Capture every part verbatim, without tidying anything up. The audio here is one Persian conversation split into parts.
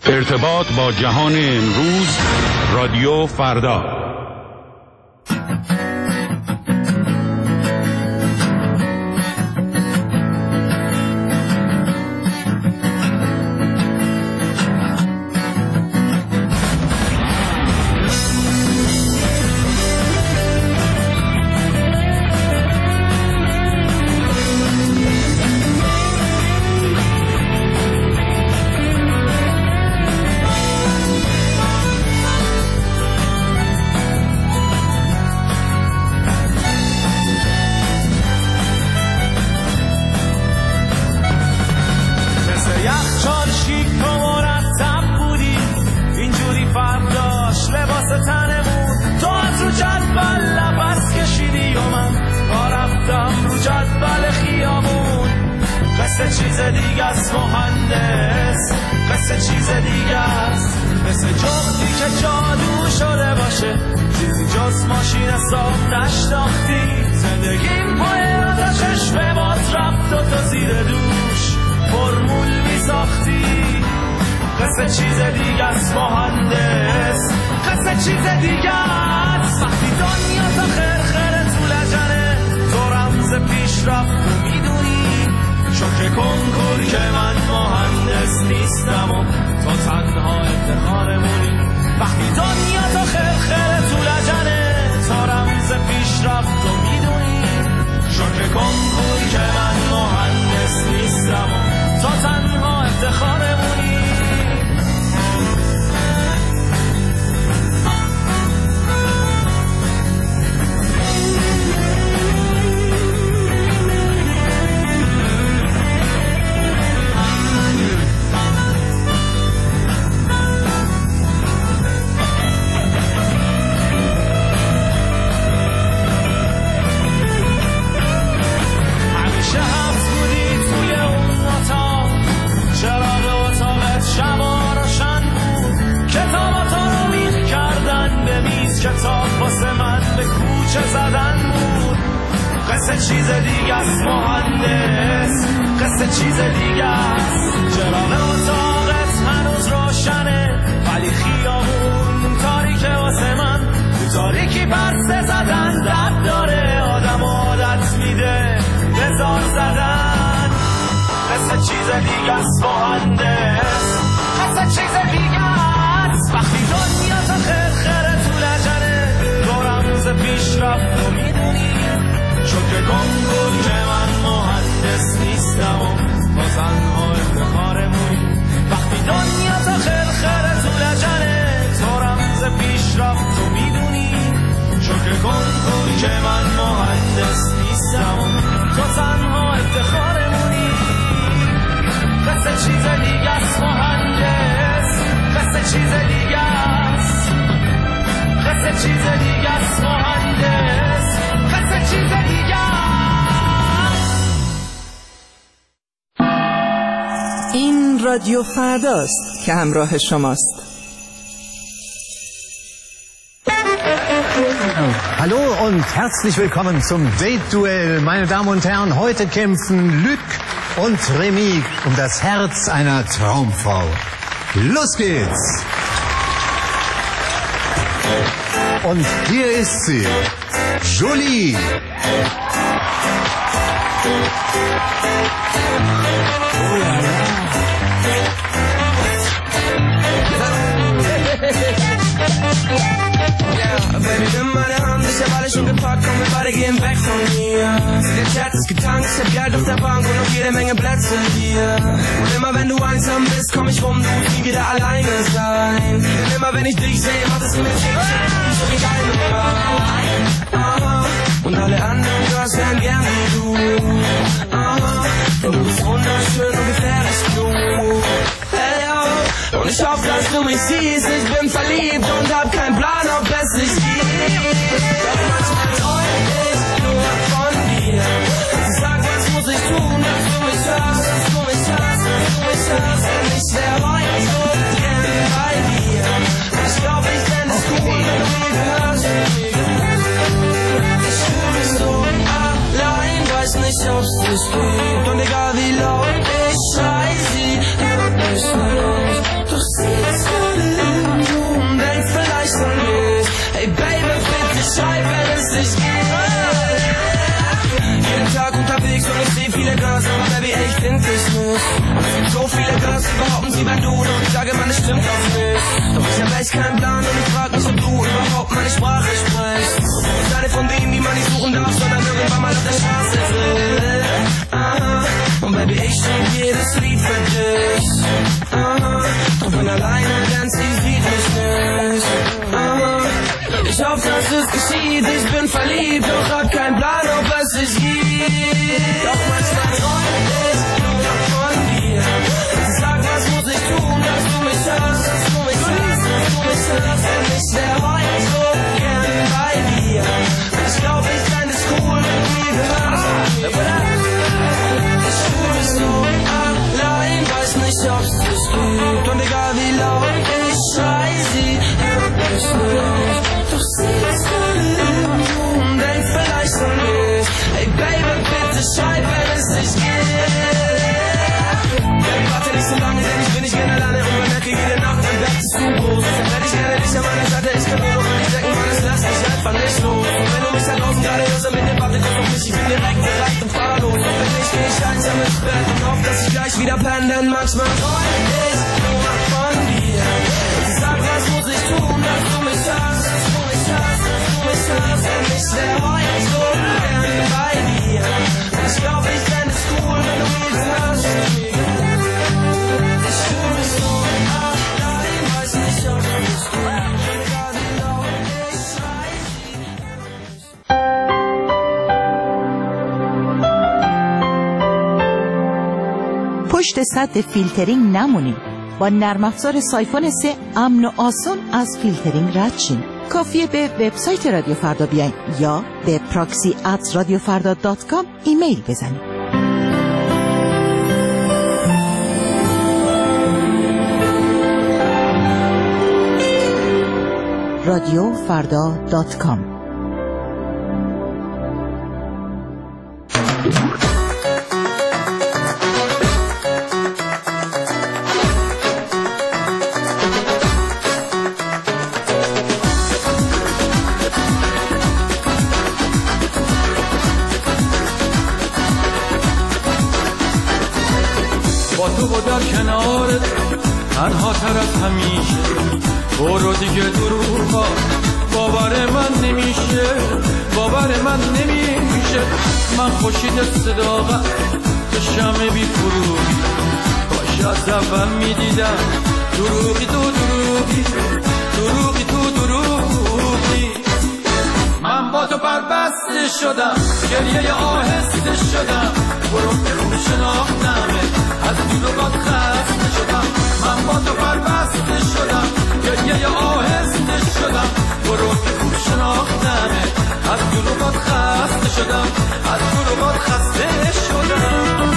ارتباط با جهان امروز، رادیو فردا. این رادیو فرداست که همراه شماست. Hallo und herzlich willkommen zum Date-Duell. Meine Damen und Herren, heute kämpfen Luc und Remy um das Herz einer Traumfrau. Los geht's! Und hier ist sie, Jolie. Oh la la. Baby, nimm meine Hand, ich hab alles schon gepackt, komm, wir beide gehen weg von hier. Der Chat ist getankt, ich hab Geld auf der Bank und noch jede Menge Plätze hier. Und immer wenn du einsam bist, komm ich rum, du musst nie wieder alleine sein. Denn immer wenn ich dich sehe, macht es mir Schick, so wie deine Frau. Und alle anderen Girls wären gern wie du. Denn du bist wunderschön und gefährlich klug. Hey, oh. Und ich hoffe, dass du mich siehst, ich bin verliebt und hab keinen Plan, ob es sich gibt. Doch manchmal träum ich nur von dir. Sag, was muss ich tun, dass du mich hörst, dass du mich hörst, dass du mich hörst. Denn ich wär heute so gern bei dir. Ich glaub, ich fänd es cool, wenn du mir gehörst. Ich fühl mich so allein, weiß nicht, ob's dich gibt. Und egal wie laut ich schrei, sie hört mich nicht. Doch sie behaupten sie, wenn du und ich sage, man, es stimmt auch nicht. Doch ich hab echt keinen Plan und ich frag mich, ob du überhaupt meine Sprache sprichst. Und keine von denen, die man nicht suchen darf, sondern irgendwann mal auf der Straße trifft. Aha. Und Baby, ich schrieb jedes Lied für dich. Aha. Doch bin alleine, denn sie sieht mich nicht. Aha. Ich hoffe, dass es geschieht, ich bin verliebt, doch hab keinen Plan, ob es sich gibt. Doch manchmal träum ich nur von dir. Sag, was muss ich tun, dass du mich hörst, dass du mich hörst, dass du mich hörst. Denn ich wär heute so gern bei dir. Ich glaub, ich fänd es cool, wenn du mir gehörst. Ich fühl mich so allein, weiß nicht, ob's dich gibt. Und egal wie laut ich schrei, sie hört mich nicht. Doch sie ist gerade irgendwo und denkt vielleicht an mich. Hey Baby, bitte schreib, wenn es nicht geht. Baby, warte nicht so lange, denn ich bin nicht gerne alleine und bemerke jede Nacht, mein Bett ist zu groß. Dann werd ich gerne dich an meiner Seite, ich kann nur noch an dich denken, weil es lässt mich einfach nicht los. Und wenn du mich da draußen gerade hörst, dann mit dem Warte, komm auf mich, ich bin direkt bereit und fahr los. Und wenn nicht, geh ich einsam ins Bett und hoff, dass ich gleich wieder penne, denn manchmal träum ich nur von dir. Ich sag, was muss ich tun, dass du mich hörst, dass du mich hörst, dass du mich hörst. Denn ich wär heute so gern bei dir. Ich glaub, ich fänd es cool, wenn du mir hörst. Ich fühl mich so allein, weiß nicht, ob du mich gut. Egal wie laut ich schrei, پشت سد فیلترینگ نمونیم. با نرم افزار سایفون سه امن و آسون از فیلترینگ رد شیم. کافیه به وبسایت رادیو فردا بیاین یا به پراکسی ات رادیو فردا دات کام ایمیل بزنید. رادیو فردا دات کام. تنها تر از همیشه برو دیگه دروغا باور من نمیشه باور من نمیشه من خوشید صداقت تو شمع بی فروغی کاش از اول میدیدم دروغی تو دروغی دروغی تو دروغی من با تو بربسته شدم گریه آهسته شدم برو که خوب شناختمه از دروغات خسته شدم من با تو بربسته شدم گریه آهسته شدم برو که خوب شناختمه از دروغات خسته شدم از دروغات خسته شدم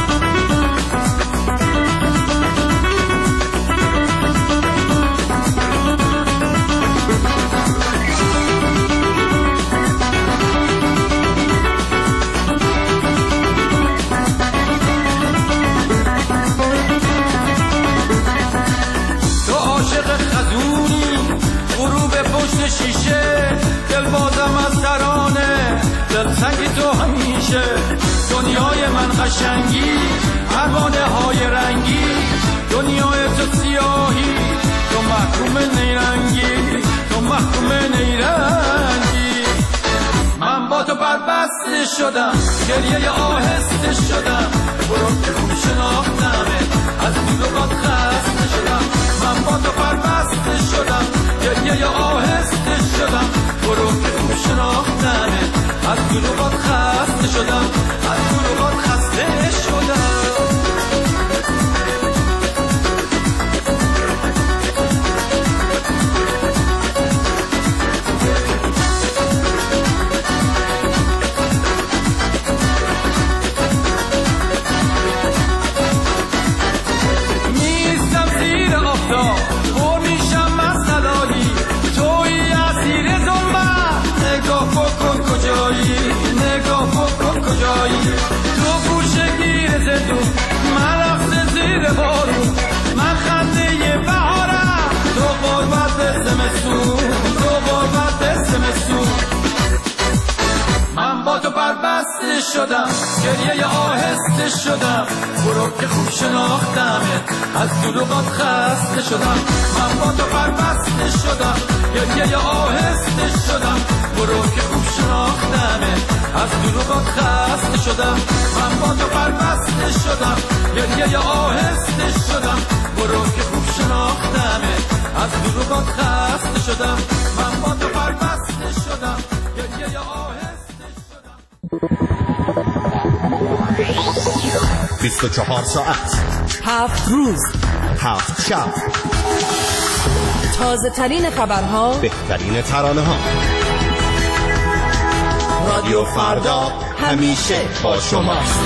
شیشه دل بازم از ترانه دل سنگی تو همیشه دنیای من قشنگی پروانه های رنگی دنیای تو سیاهی تو محکوم نیرنگی تو محکوم نیرنگی من با تو بربسته شدم گریه آهسته شدم برو که خوب شناختمه از دروغات خسته شدم من با تو بربسته شدم گریه آهسته شدم برو که خوب شناختمه از دروغات خسته شدم از دروغات خسته شدم نگاه بکن کجایی تو گوشگی شدم گریه آهسته شدم برو که خوب شناختمه از دروغات خسته شدم من با تو پربسته شدم گریه آهسته شدم برو که خوب شناختمه از دروغات خسته شدم من با تو پربسته شدم گریه آهسته شدم برو که خوب شناختمه از دروغات خسته شدم من با تو پربسته شدم گریه آهسته شدم بیست و چهار ساعت هفت روز هفت شب تازه ترین خبرها بهترین ترانه ها رادیو فردا همیشه با شماست.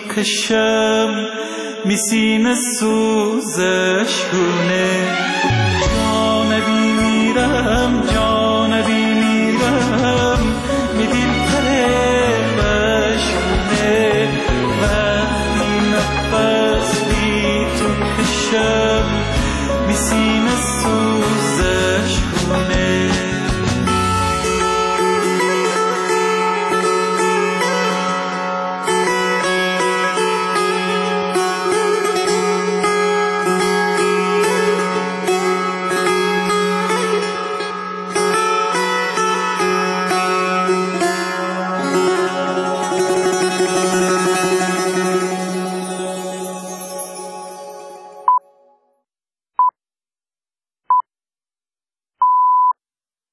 کشم میسینه سوزش کنه